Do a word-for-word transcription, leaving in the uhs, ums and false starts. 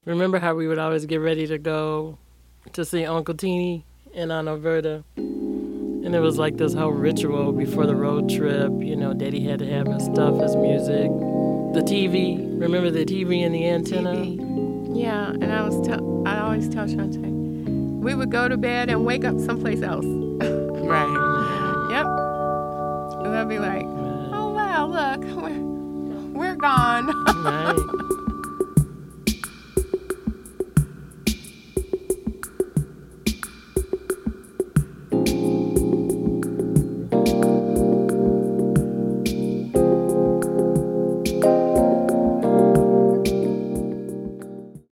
Remember how we would always get ready to go to see Uncle Teeny in Aunt Alberta? And it was like this whole ritual before the road trip. You know, Daddy had to have his stuff, his music. The T V. Remember the T V and the antenna? T V. Yeah, and I was tell I always tell Shantae, we would go to bed and wake up someplace else. Right. Yep. And I'd be like, oh wow, look, we're we're gone. Right.